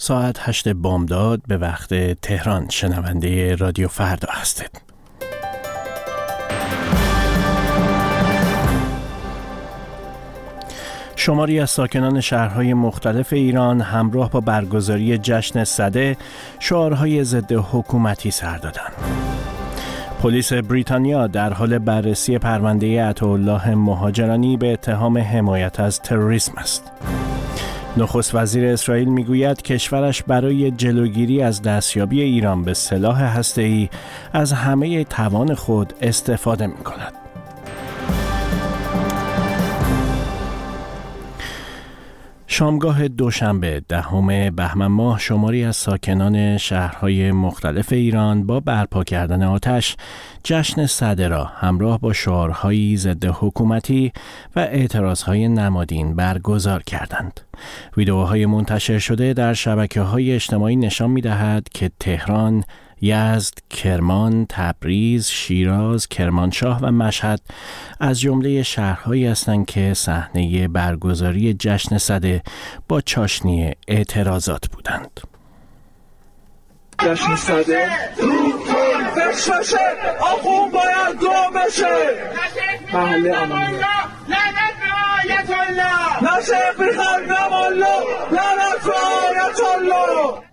ساعت 8 بامداد به وقت تهران شنونده رادیو فردا هستید. شماری از ساکنان شهرهای مختلف ایران همراه با برگزاری جشن سده شعارهای ضد حکومتی سر دادند. پلیس بریتانیا در حال بررسی پرونده عطاالله مهاجرانی به اتهام حمایت از تروریسم است. نخست وزیر اسرائیل میگوید کشورش برای جلوگیری از دستیابی ایران به سلاح هسته‌ای از همه توان خود استفاده می‌کند. شامگاه دوشنبه 10 بهمن ماه شماری از ساکنان شهرهای مختلف ایران با برپا کردن آتش جشن سده را همراه با شعارهایی ضد حکومتی و اعتراضهای نمادین برگزار کردند. ویدئوهای منتشر شده در شبکه‌های اجتماعی نشان می‌دهد که تهران، یزد، کرمان، تبریز، شیراز، کرمانشاه و مشهد از جمله شهرهایی هستند که صحنه برگزاری جشن سده با چاشنی اعتراضات بودند. جشن سده بششه، آخون باید گم بشه، محله امانیت لعنت به آیت الله، نشه بخند نمالله، لعنت به آیت الله.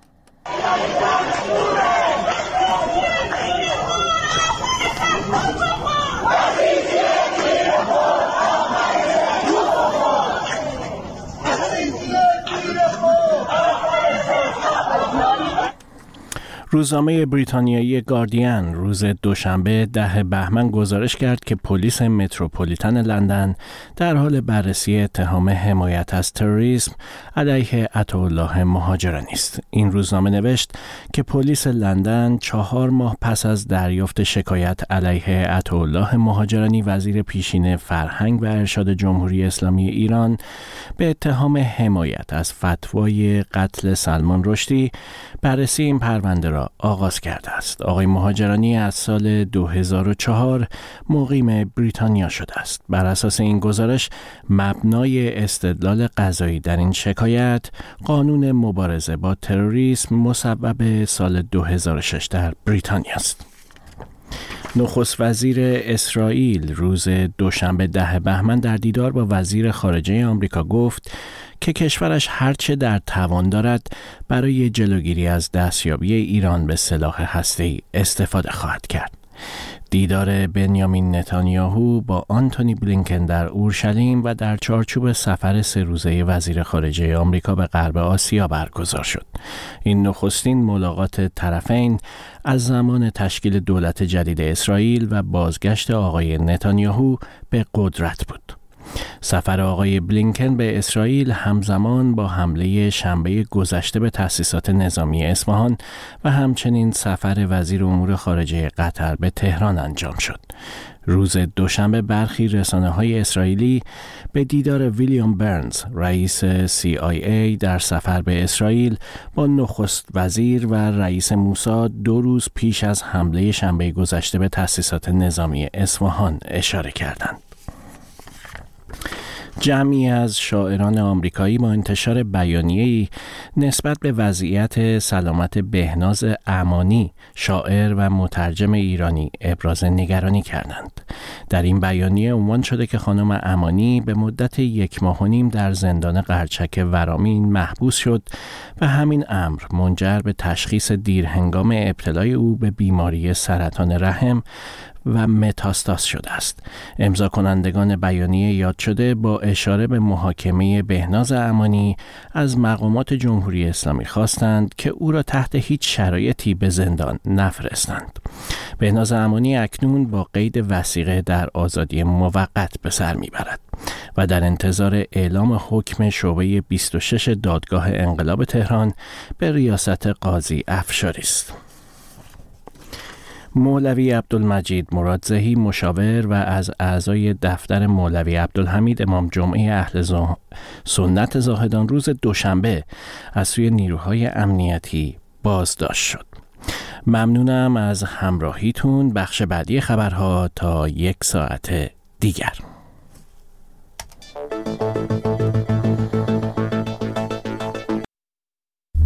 روزنامه بریتانیایی گاردین روز دوشنبه 10 بهمن گزارش کرد که پلیس متروپولیتن لندن در حال بررسی اتهام حمایت از تروریسم علیه عطاالله مهاجرانی است. این روزنامه نوشت که پلیس لندن 4 ماه پس از دریافت شکایت علیه عطاالله مهاجرانی وزیر پیشین فرهنگ و ارشاد جمهوری اسلامی ایران به اتهام حمایت از فتوای قتل سلمان رشدی بررسی این پرونده را آغاز کرده است. آقای مهاجرانی از سال 2004 مقیم بریتانیا شده است. بر اساس این گزارش مبنای استدلال قضایی در این شکایت قانون مبارزه با تروریسم مصوب سال 2006 در بریتانیا است. نخست وزیر اسرائیل روز دوشنبه 10 بهمن در دیدار با وزیر خارجه آمریکا گفت که کشورش هرچه در توان دارد برای جلوگیری از دستیابی ایران به سلاح هسته‌ای استفاده خواهد کرد. دیدار بنیامین نتانیاهو با آنتونی بلینکن در اورشلیم و در چارچوب سفر 3 روزه وزیر خارجه آمریکا به غرب آسیا برگزار شد. این نخستین ملاقات طرفین از زمان تشکیل دولت جدید اسرائیل و بازگشت آقای نتانیاهو به قدرت بود. سفر آقای بلینکن به اسرائیل همزمان با حمله شنبه گذشته به تأسیسات نظامی اصفهان و همچنین سفر وزیر امور خارجه قطر به تهران انجام شد. روز دوشنبه برخی رسانه‌های اسرائیلی به دیدار ویلیام برنز رئیس CIA در سفر به اسرائیل با نخست وزیر و رئیس موساد 2 روز پیش از حمله شنبه گذشته به تأسیسات نظامی اصفهان اشاره کردند. جمعی از شاعران آمریکایی با انتشار بیانیه‌ای نسبت به وضعیت سلامت بهناز امانی، شاعر و مترجم ایرانی، ابراز نگرانی کردند. در این بیانیه عنوان شده که خانم امانی به مدت 1.5 ماه در زندان قرچک ورامین محبوس شد و همین امر منجر به تشخیص دیرهنگام ابتلای او به بیماری سرطان رحم و متاستاز شده است. امضا کنندگان بیانیه یاد شده با اشاره به محاکمه بهناز امانی از مقامات جمهوری اسلامی خواستند که او را تحت هیچ شرایطی به زندان نفرستند. بهناز امانی اکنون با قید وثیقه در آزادی موقت به سر میبرد و در انتظار اعلام حکم شعبه 26 دادگاه انقلاب تهران به ریاست قاضی افشاری است. مولوی عبدالمجید مرادزهی مشاور و از اعضای دفتر مولوی عبدالحمید امام جمعه اهل سنت زاهدان روز دوشنبه از سوی نیروهای امنیتی بازداشت شد. ممنونم از همراهیتون. بخش بعدی خبرها تا 1 ساعت دیگر.